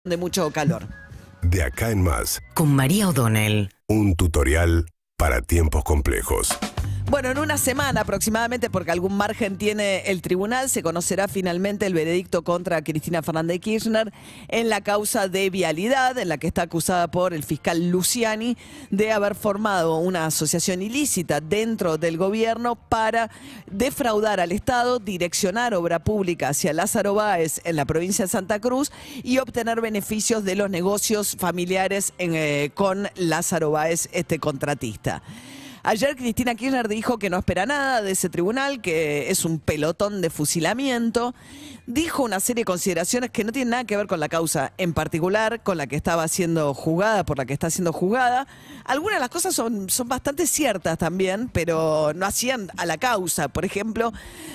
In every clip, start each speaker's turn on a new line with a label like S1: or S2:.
S1: de mucho calor.
S2: De acá en más,
S3: Con María O'Donnell.
S2: un tutorial para tiempos complejos.
S1: Bueno, en una semana aproximadamente, porque algún margen tiene el tribunal, se conocerá finalmente el veredicto contra Cristina Fernández de Kirchner en la causa de vialidad, en la que está acusada por el fiscal Luciani de haber formado una asociación ilícita dentro del gobierno para defraudar al Estado, direccionar obra pública hacia Lázaro Báez en la provincia de Santa Cruz y obtener beneficios de los negocios familiares con Lázaro Báez, este contratista. Ayer Cristina Kirchner dijo que no espera nada de ese tribunal, que es un pelotón de fusilamiento. Dijo una serie de consideraciones que no tienen nada que ver con la causa en particular, con la que estaba siendo juzgada, por la que está siendo juzgada. Algunas de las cosas son bastante ciertas también, pero no hacían a la causa. Por ejemplo,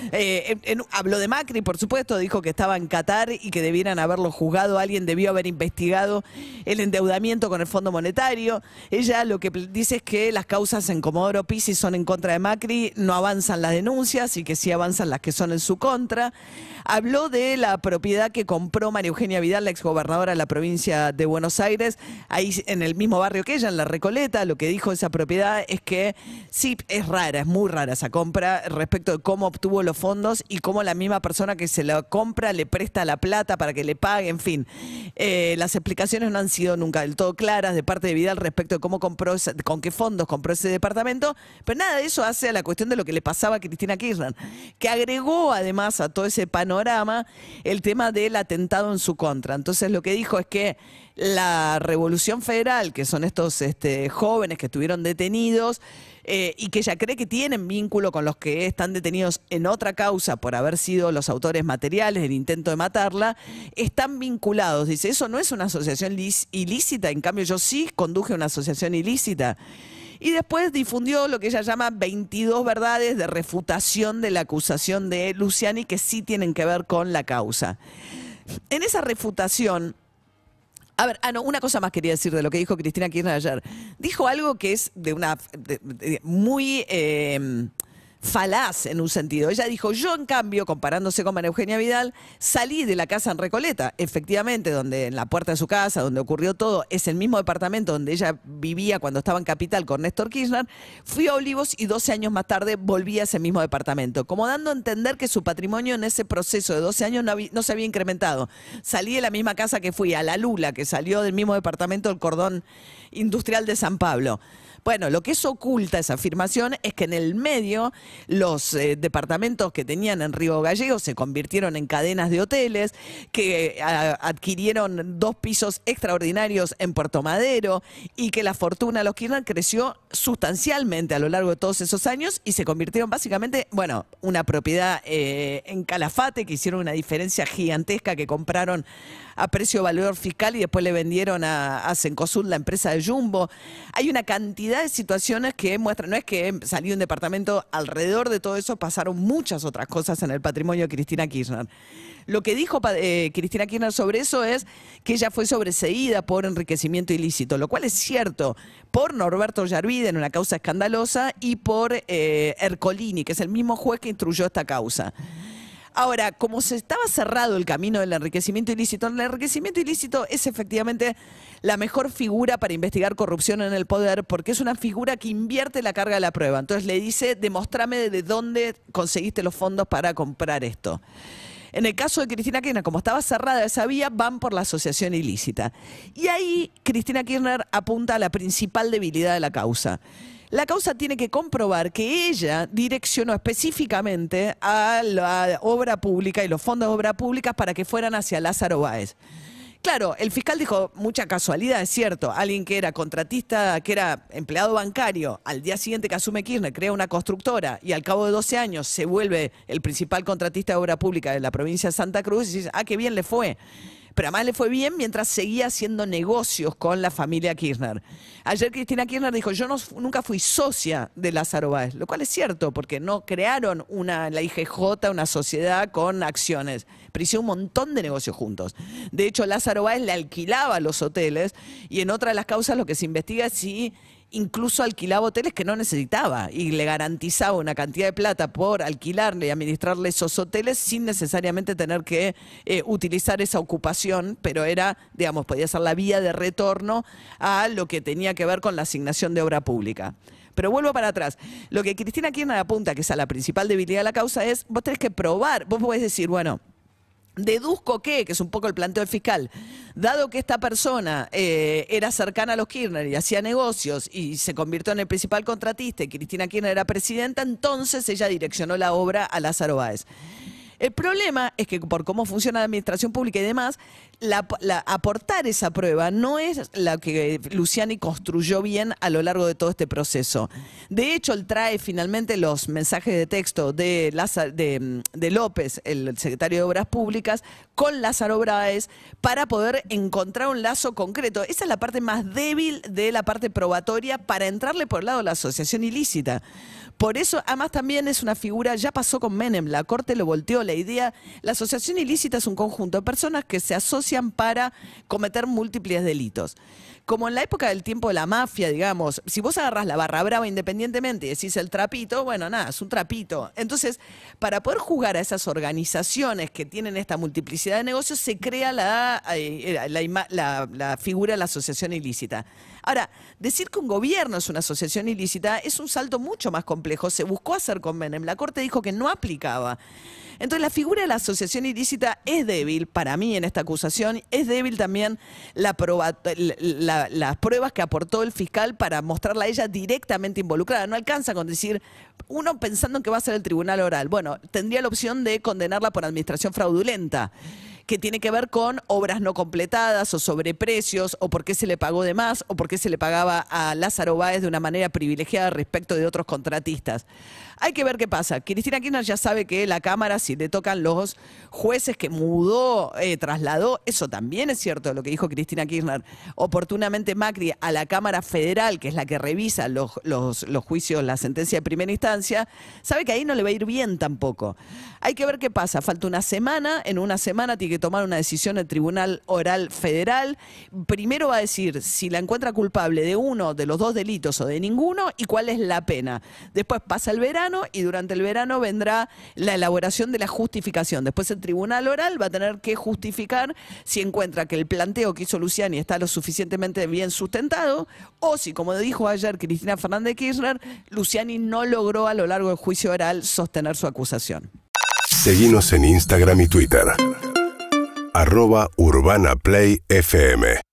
S1: habló de Macri, por supuesto, dijo que estaba en Qatar y que debieran haberlo juzgado. Alguien debió haber investigado el endeudamiento con el Fondo Monetario. Ella lo que dice es que las causas en Comodoro Pisi son en contra de Macri, no avanzan las denuncias y que sí avanzan las que son en su contra. Habló de la propiedad que compró María Eugenia Vidal, la exgobernadora de la provincia de Buenos Aires, ahí en el mismo barrio que ella, en La Recoleta. Lo que dijo esa propiedad es que sí, es rara, es muy rara esa compra respecto de cómo obtuvo los fondos y cómo la misma persona que se la compra le presta la plata para que le pague, en fin. Las explicaciones no han sido nunca del todo claras de parte de Vidal respecto de cómo compró, con qué fondos compró ese departamento, pero nada de eso hace a la cuestión de lo que le pasaba a Cristina Kirchner, que agregó además a todo ese panorama el tema del atentado en su contra. Entonces lo que dijo es que la Revolución Federal, que son estos jóvenes que estuvieron detenidos y que ella cree que tienen vínculo con los que están detenidos en otra causa por haber sido los autores materiales del intento de matarla, están vinculados. Dice, eso no es una asociación ilícita, en cambio yo sí conduje una asociación ilícita. Y después difundió lo que ella llama 22 verdades de refutación de la acusación de Luciani que sí tienen que ver con la causa. En esa refutación, a ver, una cosa más quería decir de lo que dijo Cristina Kirchner ayer. Dijo algo que es muy falaz en un sentido. Ella dijo, yo en cambio, comparándose con María Eugenia Vidal, salí de la casa en Recoleta, efectivamente, donde en la puerta de su casa, donde ocurrió todo, es el mismo departamento donde ella vivía cuando estaba en Capital con Néstor Kirchner, fui a Olivos y 12 años más tarde volví a ese mismo departamento, como dando a entender que su patrimonio en ese proceso de 12 años no se había incrementado. Salí de la misma casa que fui, a La Lula, que salió del mismo departamento del cordón industrial de San Pablo. Bueno, lo que eso oculta, esa afirmación, es que en el medio los departamentos que tenían en Río Gallegos se convirtieron en cadenas de hoteles, que adquirieron 2 pisos extraordinarios en Puerto Madero y que la fortuna de los Kirchner creció sustancialmente a lo largo de todos esos años y se convirtieron básicamente, bueno, una propiedad en Calafate, que hicieron una diferencia gigantesca, que compraron a precio de valor fiscal y después le vendieron a Cencosud, la empresa de Jumbo. Hay una cantidad de situaciones que muestran, no es que salió un departamento, alrededor de todo eso pasaron muchas otras cosas en el patrimonio de Cristina Kirchner. Lo que dijo Cristina Kirchner sobre eso es que ella fue sobreseída por enriquecimiento ilícito, lo cual es cierto, por Norberto Yarvide en una causa escandalosa y por Ercolini, que es el mismo juez que instruyó esta causa. Ahora, como se estaba cerrado el camino del enriquecimiento ilícito, el enriquecimiento ilícito es efectivamente la mejor figura para investigar corrupción en el poder, porque es una figura que invierte la carga de la prueba. Entonces le dice, demostrame de dónde conseguiste los fondos para comprar esto. En el caso de Cristina Kirchner, como estaba cerrada esa vía, van por la asociación ilícita. Y ahí Cristina Kirchner apunta a la principal debilidad de la causa. La causa tiene que comprobar que ella direccionó específicamente a la obra pública y los fondos de obra pública para que fueran hacia Lázaro Báez. Claro, el fiscal dijo, mucha casualidad, es cierto, alguien que era contratista, que era empleado bancario, al día siguiente que asume Kirchner, crea una constructora y al cabo de 12 años se vuelve el principal contratista de obra pública de la provincia de Santa Cruz y dice, ah, qué bien le fue. Pero además le fue bien mientras seguía haciendo negocios con la familia Kirchner. Ayer Cristina Kirchner dijo, yo nunca fui socia de Lázaro Báez, lo cual es cierto, porque no crearon la IGJ, una sociedad con acciones, pero hicieron un montón de negocios juntos. De hecho, Lázaro Báez le alquilaba los hoteles y en otra de las causas lo que se investiga es si incluso alquilaba hoteles que no necesitaba y le garantizaba una cantidad de plata por alquilarle y administrarle esos hoteles sin necesariamente tener que utilizar esa ocupación, pero era, digamos, podía ser la vía de retorno a lo que tenía que ver con la asignación de obra pública. Pero vuelvo para atrás. Lo que Cristina Kirchner apunta, que es a la principal debilidad de la causa, es vos tenés que probar, vos podés decir, bueno, deduzco que es un poco el planteo del fiscal, dado que esta persona era cercana a los Kirchner y hacía negocios y se convirtió en el principal contratista y Cristina Kirchner era presidenta, entonces ella direccionó la obra a Lázaro Báez. El problema es que por cómo funciona la administración pública y demás, aportar esa prueba no es la que Luciani construyó bien a lo largo de todo este proceso. De hecho, él trae finalmente los mensajes de texto de López, el secretario de Obras Públicas, con Lázaro Báez para poder encontrar un lazo concreto. Esa es la parte más débil de la parte probatoria para entrarle por el lado de la asociación ilícita. Por eso, además, también es una figura, ya pasó con Menem, la Corte lo volteó, la idea, la asociación ilícita es un conjunto de personas que se asocian para cometer múltiples delitos. Como en la época del tiempo de la mafia, digamos, si vos agarrás la barra brava independientemente y decís el trapito, bueno, nada, es un trapito. Entonces, para poder jugar a esas organizaciones que tienen esta multiplicidad de negocios, se crea la figura de la asociación ilícita. Ahora, decir que un gobierno es una asociación ilícita es un salto mucho más complejo. Se buscó hacer con Menem. La Corte dijo que no aplicaba. Entonces, la figura de la asociación ilícita es débil, para mí, en esta acusación. Es débil también las pruebas que aportó el fiscal para mostrarla a ella directamente involucrada. No alcanza con decir, uno pensando en que va a ser el tribunal oral. Bueno, tendría la opción de condenarla por administración fraudulenta, que tiene que ver con obras no completadas o sobreprecios, o por qué se le pagó de más, o por qué se le pagaba a Lázaro Báez de una manera privilegiada respecto de otros contratistas. Hay que ver qué pasa. Cristina Kirchner ya sabe que la Cámara, si le tocan los jueces que mudó, trasladó, eso también es cierto lo que dijo Cristina Kirchner, oportunamente Macri a la Cámara Federal, que es la que revisa los juicios, la sentencia de primera instancia, sabe que ahí no le va a ir bien tampoco. Hay que ver qué pasa. Falta una semana, en una semana tiene que tomar una decisión el Tribunal Oral Federal. Primero va a decir si la encuentra culpable de uno de los dos delitos o de ninguno y cuál es la pena. Después pasa el verano y durante el verano vendrá la elaboración de la justificación. Después el Tribunal Oral va a tener que justificar si encuentra que el planteo que hizo Luciani está lo suficientemente bien sustentado o si, como dijo ayer Cristina Fernández Kirchner, Luciani no logró a lo largo del juicio oral sostener su acusación.
S2: Seguinos en Instagram y Twitter. @UrbanaPlayFM